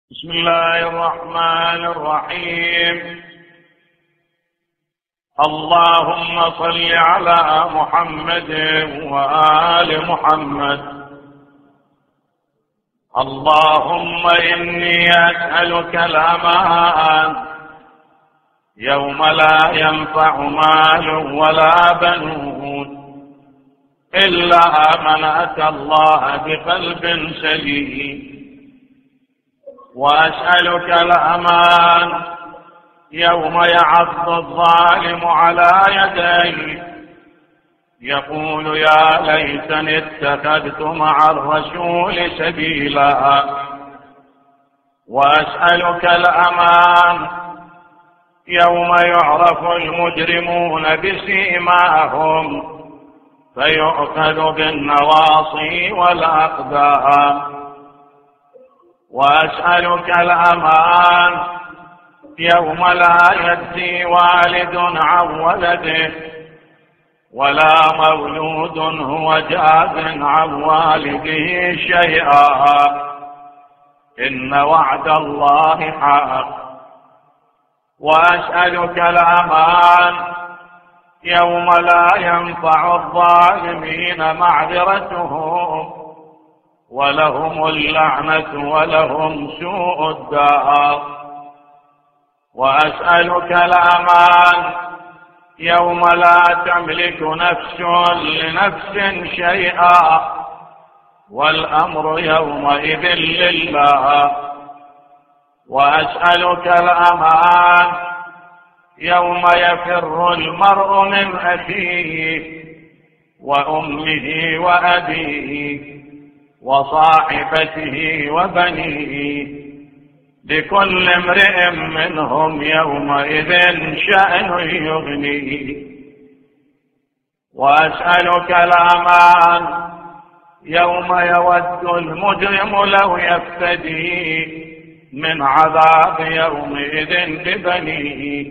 بسم الله الرحمن الرحيم. اللهم صل على محمد وآل محمد. اللهم إني أسألك الأمان يوم لا ينفع مال ولا بنون إلا من أتى الله بقلب سليم. وأسألك الأمان يوم يعض الظالم على يديه يقول يا ليتني اتخذت مع الرسول سبيلا. وأسألك الأمان يوم يعرف المجرمون بسيماهم فيؤخذ بالنواصي والأقدام. وأسألك الأمان يوم لا يجزي والد عن ولده ولا مولود هو جاز عن والده شيئا إن وعد الله حق. وأسألك الأمان يوم لا ينفع الظالمين معذرتهم ولهم اللعنة ولهم سوء الدار. وأسألك الأمان يوم لا تملك نفس لنفس شيئا والأمر يومئذ لله. وأسألك الأمان يوم يفر المرء من أخيه وأمه وأبيه وصاحبته وبنيه لكل امرئ منهم يومئذ شأن يغنيه. وأسألك الأمان يوم يود المجرم لو يفتدي من عذاب يومئذ ببنيه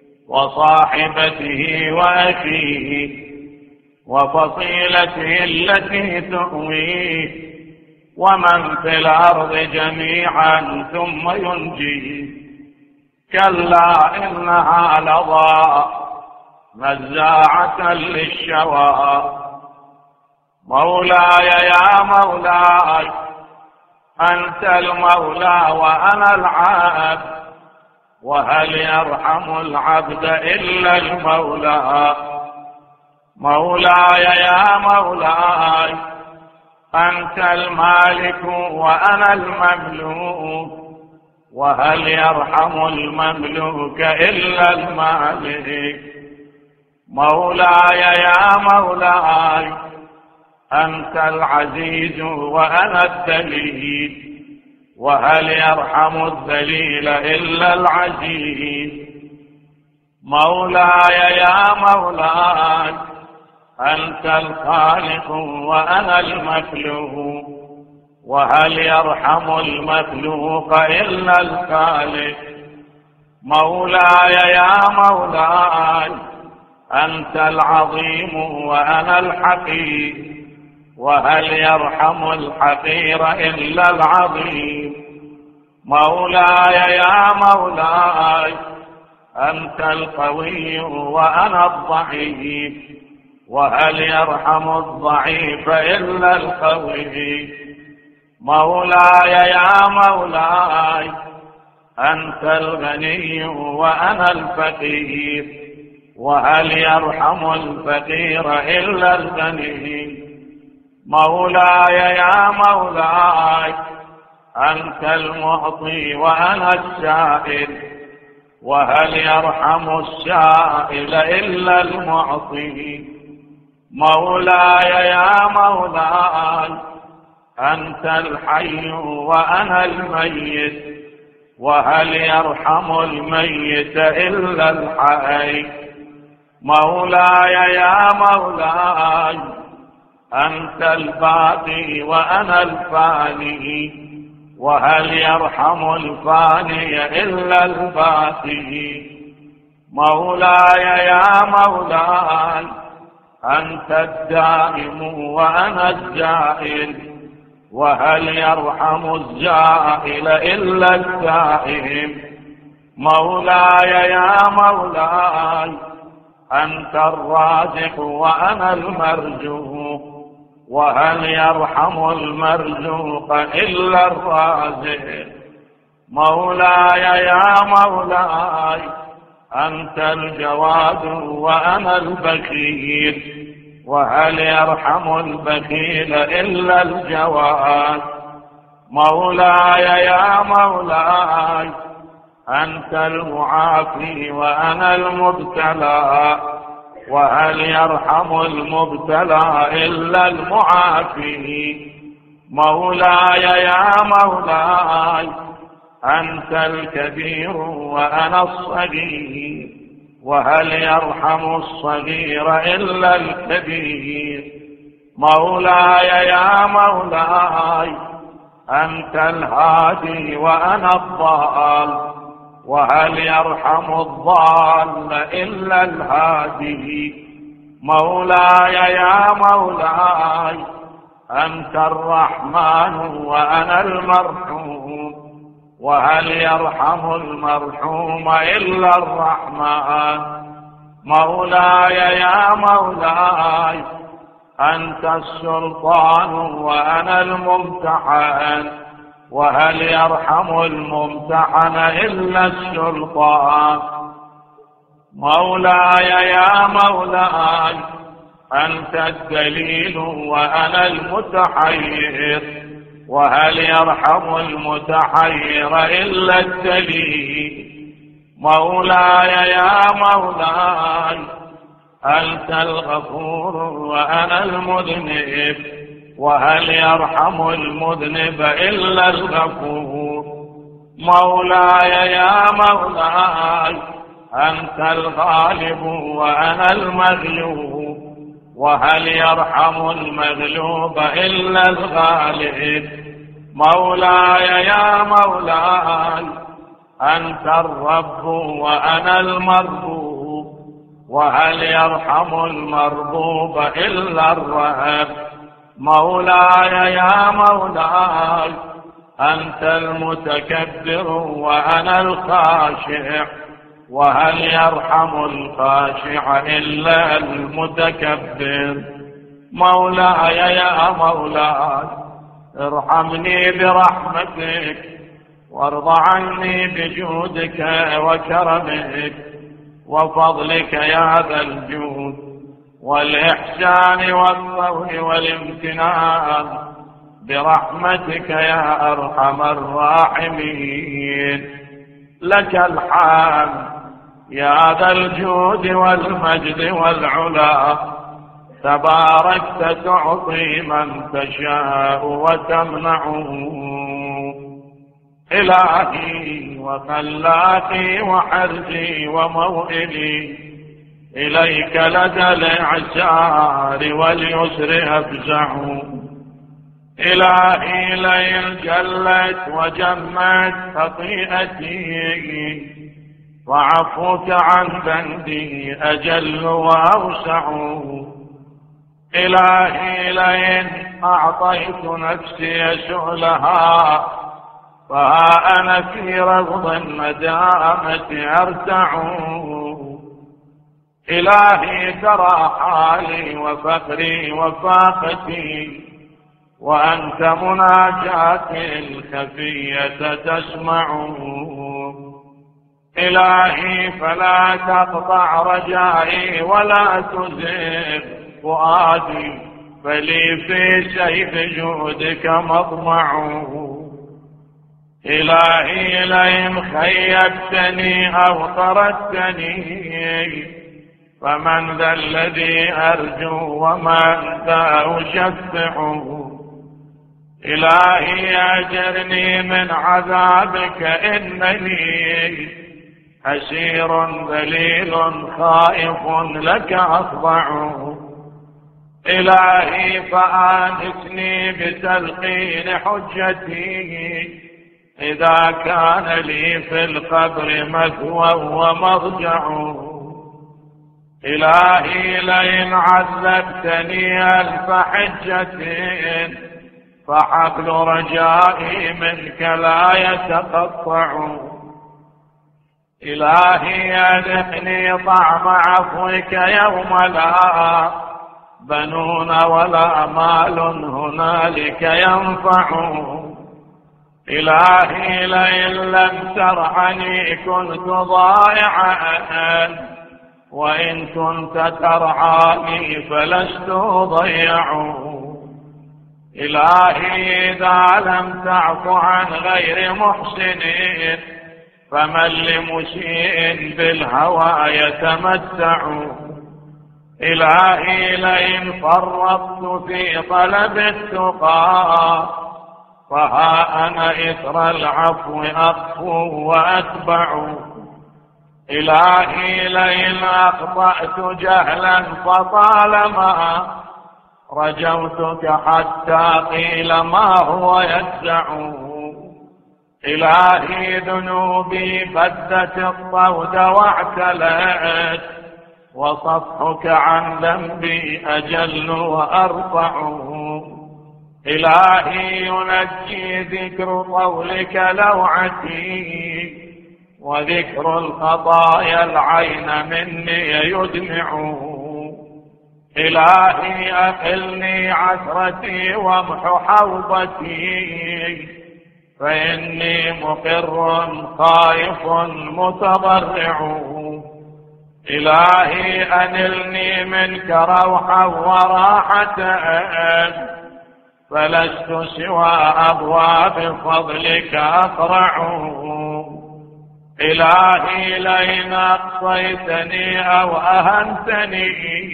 وصاحبته وأخيه وفصيلته التي تؤويه ومن في الأرض جميعا ثم ينجيه. كلا إنها لظى نزاعة للشوى. مولاي يا مولاي أنت المولى وأنا العبد وهل يرحم العبد إلا المولى. مولاي يا مولاي أنت المالك وأنا المملوك وهل يرحم المملوك إلا المالك. مولاي يا مولاي أنت العزيز وأنا الذليل وهل يرحم الذليل إلا العزيز. مولاي يا مولاي أنت الخالق وأنا المخلوق وهل يرحم المخلوق إلا الخالق. مولاي يا مولاي أنت العظيم وأنا الحقير وهل يرحم الحقير إلا العظيم. مولاي يا مولاي أنت القوي وأنا الضعيف وهل يرحم الضعيف إلا القوي. مولاي يا مولاي أنت الغني وأنا الفقير وهل يرحم الفقير إلا الغني. مولاي يا مولاي أنت المعطي وأنا السائل وهل يرحم السائل إلا المعطي. مولاي يا مولاي أنت الحي وأنا الميت وهل يرحم الميت إلا الحي. مولاي يا مولاي أنت الباقي وأنا الفاني وهل يرحم الفاني إلا الباقي. مولاي يا مولاي أنت الدائم وأنا الزائل وهل يرحم الزائل إلا الدائم. مولاي يا مولاي أنت الرازق وأنا المرزوق، وهل يرحم المرزوق إلا الرازق. مولاي يا مولاي أنت الجواد وأنا البخيل، وهل يرحم البخيل إلا الجواد. مولاي يا مولاي أنت المعافي وأنا المبتلى، وهل يرحم المبتلى إلا المعافي. مولاي يا مولاي أنت الكبير وأنا الصغير، وهل يرحم الصغير إلا الكبير. مولاي يا مولاي أنت الهادي وأنا الضال، وهل يرحم الضال إلا الهادي. مولاي يا مولاي أنت الرحمن وأنا المرحوم، وهل يرحم المرحوم إلا الرحمن. مولاي يا مولاي أنت السلطان وأنا الممتحن، وهل يرحم الممتحن إلا السلطان. مولاي يا مولاي أنت الدليل وأنا المتحير، وهل يرحم المتحير إلا الدليل. مولاي يا مولاي أنت الغفور وأنا المذنب، وهل يرحم المذنب إلا الغفور. مولاي يا مولاي أنت الغالب وأنا المغلوب، وهل يرحم المغلوب إلا الغالب. مولاي يا مولاي أنت الرب وأنا المربوب، وهل يرحم المربوب إلا الرب. مولاي يا مولاي أنت المتكبر وأنا الخاشع، وهل يرحم الخاشع إلا المتكبر. مولاي يا مولاي ارحمني برحمتك، وارض عني بجودك وكرمك وفضلك يا ذا الجود والإحسان والطول والامتنان، برحمتك يا أرحم الراحمين. لك الحمد يا ذا الجود والمجد والعلا، تباركت تعطي من تشاء وتمنع. إلهي وخلاقي وحرزي وموئلي، إليك لدى الإعسار واليسر أفزع. إلهي لئن جلت وجمت خطيئتي، وعفوك عن ذنبي أجل وأوسع. إلهي لئن أعطيت نفسي سؤلها، فها أنا في رفض الندامة أرتع. إلهي ترى حالي وفقري وفاقتي، وأنت مناجاتي الخفية تسمع. إلهي فلا تقطع رجائي ولا تزغ فؤادي، فلي في سيف جودك مطمع. إلهي لئن خيبتني أو طردتني، فمن ذا الذي أرجو ومن ذا أشفع. إلهي أجرني من عذابك، إنني أسير ذليل خائف لك أخضع. إلهي فآنسني بتلقين حجتي، إذا كان لي في القبر مثوى ومضجع. إلهي لئن عذبتني ألف حجة، فحبل رجائي منك لا يتقطع. إلهي أذقني طعم عفوك يوم لا بنون ولا مال هنالك ينفع. إلهي لئن لم ترعني كنت ضائعا، وإن كنت ترعاني فلست ضيع. إلهي إذا لم تعف عن غير محسن فمن لمسيء بالهوى يتمتع. إلهي لئن فرطت في طلب التقى فها أنا إثر العفو أخفو وأتبع. إلهي لئن أخطأت جهلا فطالما رجوتك حتى قيل ما هو يجزع. إلهي ذنوبي بدت الطود واعتلت، وصفحك عن ذنبي أجل وأرفع. إلهي ينجي ذكر قولك لوعتي، وذكر الخطايا العين مني يدمع. إلهي أقلني عثرتي وامح حوبتي، فإني مقر خائف متضرع. إلهي أنلني منك روحا وراحة، فلست سوى أبواب فضلك أقرع. إلهي لئن أقصيتني أو أهنتني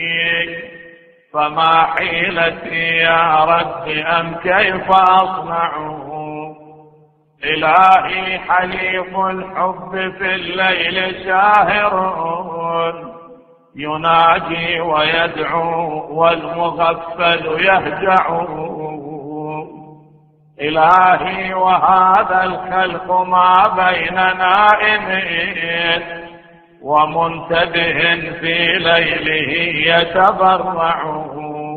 فما حيلتي يا رب أم كيف أصنع. إلهي حليف الحب في الليل ساهر، يناجي ويدعو والمغفل يهجع. إلهي وهذا الخلق ما بين نائم ومنتبه في ليله يتبرع،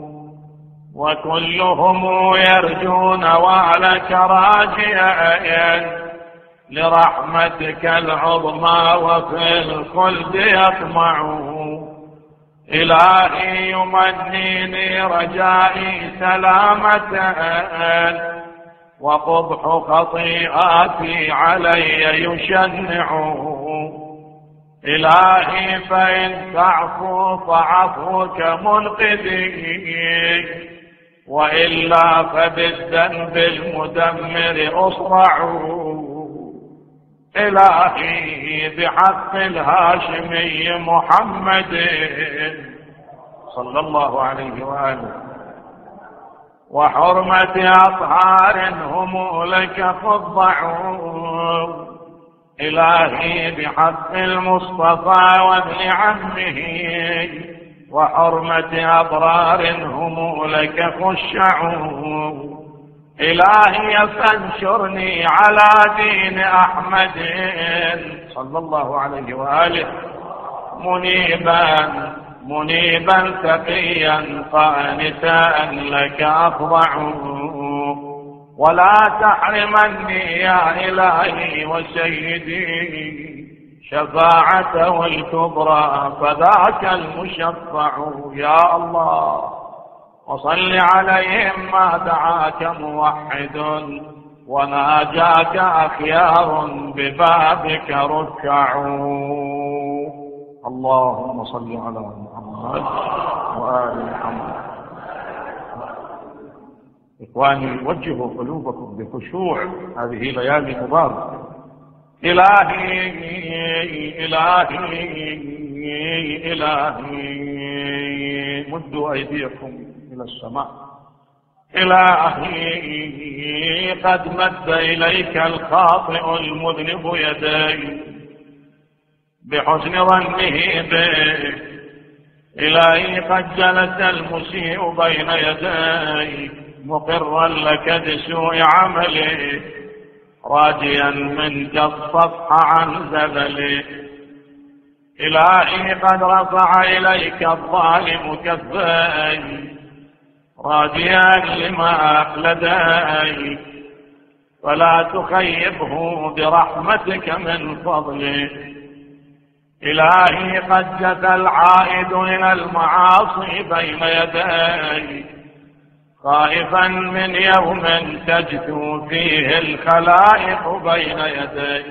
وكلهم يرجون وعلك راجيا لرحمتك العظمى وفي الخلد يطمع. إلهي يمنيني رجائي سلامة، وقبح خطيئاتي علي يشنع. إلهي فإن تعفو فعفوك منقذي، وإلا فبالذنب المدمر أصرع. إلهي بحق الهاشمي محمد صلى الله عليه وآله، وحرمة أطهار هم لك خضعوا. إلهي بحق المصطفى وابن عمه، وحرمة أبرار هم لك خشعوا. إلهي فانشرني على دين أحمد صلى الله عليه وآله، منيبا تقيا قانتا لك أخضع. ولا تحرمني يا إلهي وسيدي شفاعته الكبرى فذاك المشفع. يا الله وصل عليهم ما دعاك موحد وناجاك أخيار ببابك ركعوا. اللهم صل على محمد وآل محمد. إخواني وجهوا قلوبكم بخشوع، هذه ليالي مباركة. إلهي إلهي إلهي مدوا أيديكم إلى السماء. إلهي قد مد إليك الخاطئ المذنب يدي بحسن ظنه به. إلهي قد جلس المسيء بين يدي مقرا لك بسوء عمله، راجيا منك الصفح عن زلله. إلهي قد رفع إليك الظالم كفيه راجيا لما لديك، فلا تخيبه برحمتك من فضلك. إلهي قد جثى العائد إلى المعاصي بين يديك، خائفا من يوم تجثو فيه الخلائق بين يديك.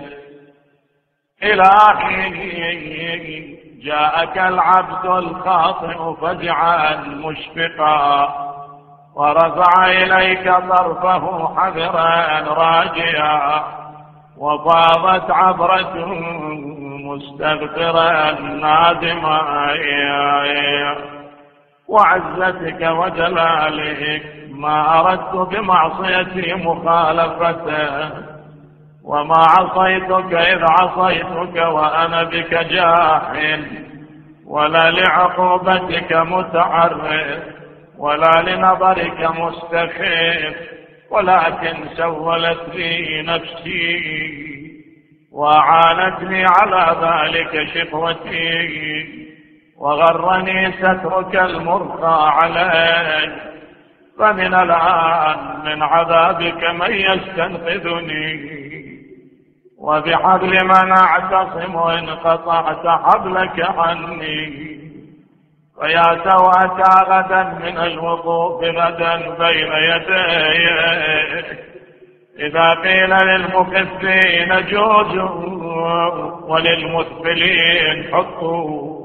إلهي جاءك العبد الخاطئ فزعا مشفقا، ورفع إليك طرفه حذرا راجيا، وفاضت عبرته مستغفرا نادما، وعزتك وجلالك ما أردت بمعصيتي مخالفته، وما عصيتك إذ عصيتك وأنا بك جاحل، ولا لعقوبتك متعرض، ولا لنظرك مستخف، ولكن سولت لي نفسي وعانتني على ذلك شقوتي، وغرني سترك المرخى علي. فمن الآن من عذابك من يستنقذني، وبحبل من أعتصم إن قطعت حبلك عني. فيا سوءة غدا من الوقوف غدا بين يديك، إذا قيل للمكثين جوزوا وللمثبلين حطوا،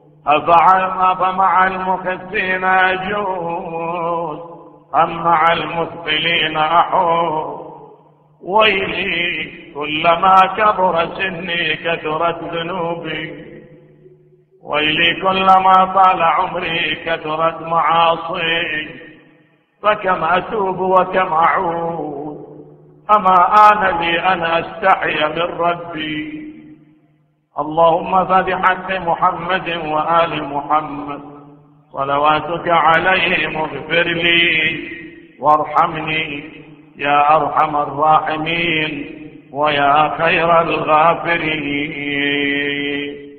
أفمع المكثين أجوز أم مع المثبلين أحوز. ويلي كلما كبر سني كثرت ذنوبي، ويلي كلما طال عمري كثرت معاصي، فكم أتوب وكم أعود. أما آن لي أن أستحي من ربي. اللهم فبحق محمد وآل محمد صلواتك عليهم اغفر لي وارحمني يا أرحم الراحمين ويا خير الغافرين.